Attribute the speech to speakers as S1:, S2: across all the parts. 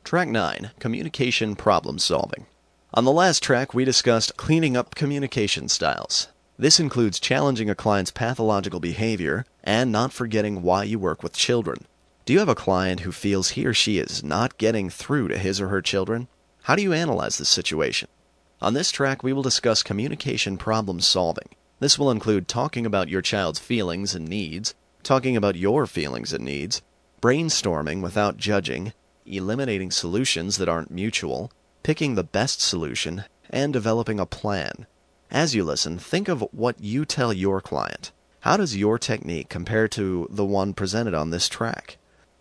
S1: Track 9, Communication Problem Solving. On the last track, we discussed cleaning up communication styles. This includes challenging a client's pathological behavior and not forgetting why you work with children. Do you have a client who feels he or she is not getting through to his or her children? How do you analyze this situation? On this track, we will discuss communication problem solving. This will include talking about your child's feelings and needs, talking about your feelings and needs, brainstorming without judging, eliminating solutions that aren't mutual, picking the best solution, and developing a plan. As you listen, think of what you tell your client. How does your technique compare to the one presented on this track?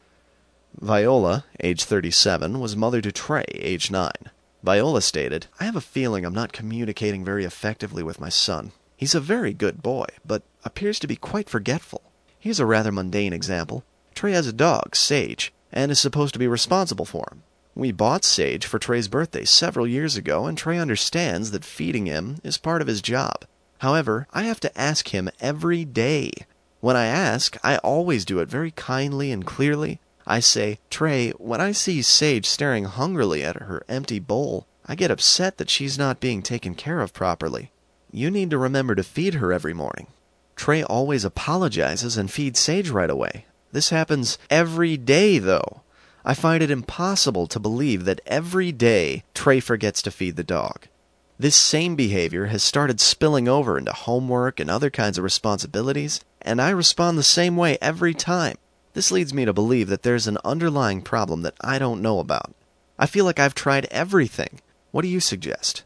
S1: Viola, age 37, was mother to Trey, age 9. Viola stated, "I have a feeling I'm not communicating very effectively with my son. He's a very good boy, but appears to be quite forgetful. Here's a rather mundane example. Trey has a dog, Sage, and is supposed to be responsible for him. We bought Sage for Trey's birthday several years ago, and Trey understands that feeding him is part of his job. However, I have to ask him every day. When I ask, I always do it very kindly and clearly. I say, 'Trey, when I see Sage staring hungrily at her empty bowl, I get upset that she's not being taken care of properly. You need to remember to feed her every morning.' Trey always apologizes and feeds Sage right away. This happens every day, though. I find it impossible to believe that every day Trey forgets to feed the dog. This same behavior has started spilling over into homework and other kinds of responsibilities, and I respond the same way every time. This leads me to believe that there's an underlying problem that I don't know about. I feel like I've tried everything. What do you suggest?"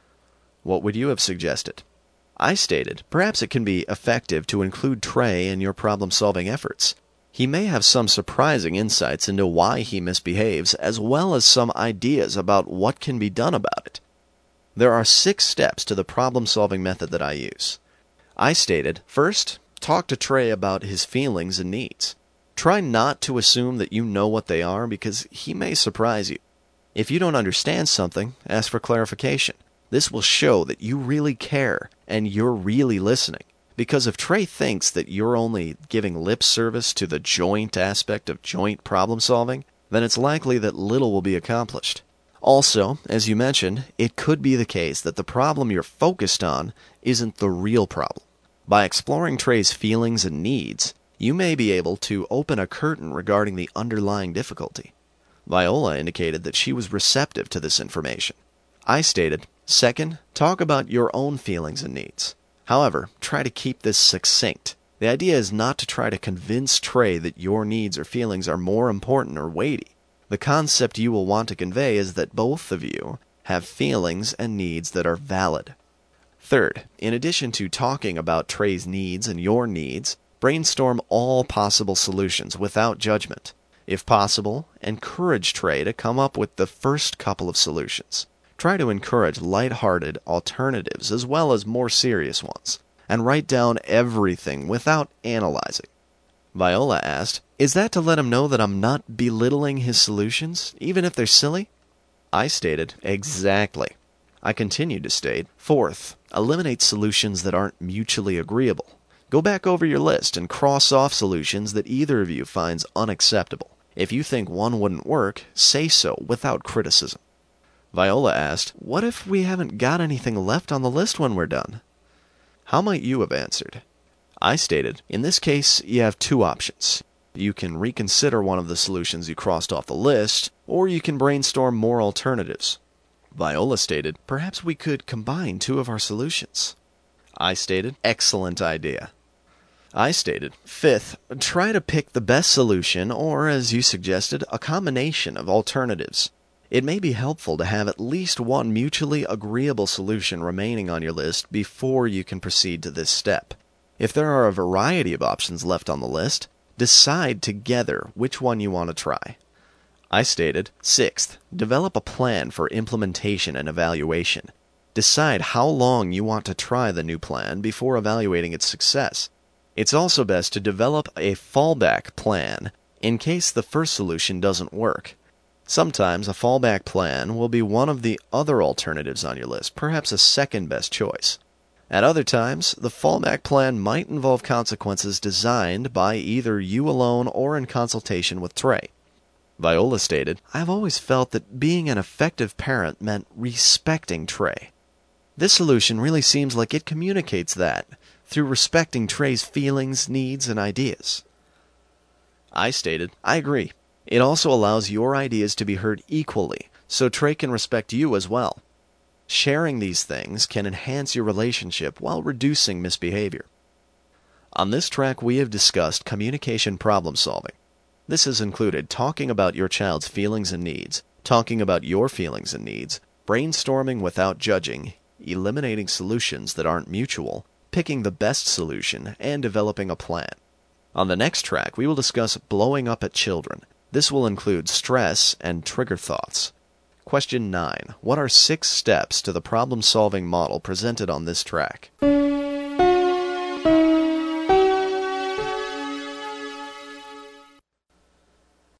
S1: What would you have suggested? I stated, perhaps it can be effective to include Trey in your problem-solving efforts. He may have some surprising insights into why he misbehaves, as well as some ideas about what can be done about it. There are 6 steps to the problem-solving method that I use. I stated, first, talk to Trey about his feelings and needs. Try not to assume that you know what they are, because he may surprise you. If you don't understand something, ask for clarification. This will show that you really care and you're really listening. Because if Trey thinks that you're only giving lip service to the joint aspect of joint problem solving, then it's likely that little will be accomplished. Also, as you mentioned, it could be the case that the problem you're focused on isn't the real problem. By exploring Trey's feelings and needs, you may be able to open a curtain regarding the underlying difficulty. Viola indicated that she was receptive to this information. I stated, second, talk about your own feelings and needs. However, try to keep this succinct. The idea is not to try to convince Trey that your needs or feelings are more important or weighty. The concept you will want to convey is that both of you have feelings and needs that are valid. Third, in addition to talking about Trey's needs and your needs, brainstorm all possible solutions without judgment. If possible, encourage Trey to come up with the first couple of solutions. Try to encourage light-hearted alternatives as well as more serious ones, and write down everything without analyzing. Viola asked, "Is that to let him know that I'm not belittling his solutions, even if they're silly?" I stated, exactly. I continued to state, fourth, eliminate solutions that aren't mutually agreeable. Go back over your list and cross off solutions that either of you finds unacceptable. If you think one wouldn't work, say so without criticism. Viola asked, "What if we haven't got anything left on the list when we're done?" How might you have answered? I stated, in this case, you have 2 options. You can reconsider one of the solutions you crossed off the list, or you can brainstorm more alternatives. Viola stated, perhaps we could combine 2 of our solutions. I stated, excellent idea. I stated, fifth, try to pick the best solution, or, as you suggested, a combination of alternatives. It may be helpful to have at least one mutually agreeable solution remaining on your list before you can proceed to this step. If there are a variety of options left on the list, decide together which one you want to try. I stated, sixth, develop a plan for implementation and evaluation. Decide how long you want to try the new plan before evaluating its success. It's also best to develop a fallback plan in case the first solution doesn't work. Sometimes a fallback plan will be one of the other alternatives on your list, perhaps a second best choice. At other times, the fallback plan might involve consequences designed by either you alone or in consultation with Trey. Viola stated, "I've always felt that being an effective parent meant respecting Trey. This solution really seems like it communicates that, through respecting Trey's feelings, needs, and ideas." I stated, "I agree. It also allows your ideas to be heard equally, so Trey can respect you as well. Sharing these things can enhance your relationship while reducing misbehavior." On this track, we have discussed communication problem solving. This has included talking about your child's feelings and needs, talking about your feelings and needs, brainstorming without judging, eliminating solutions that aren't mutual, picking the best solution, and developing a plan. On the next track, we will discuss blowing up at children. This will include stress and trigger thoughts. Question 9. What are 6 steps to the problem-solving model presented on this track?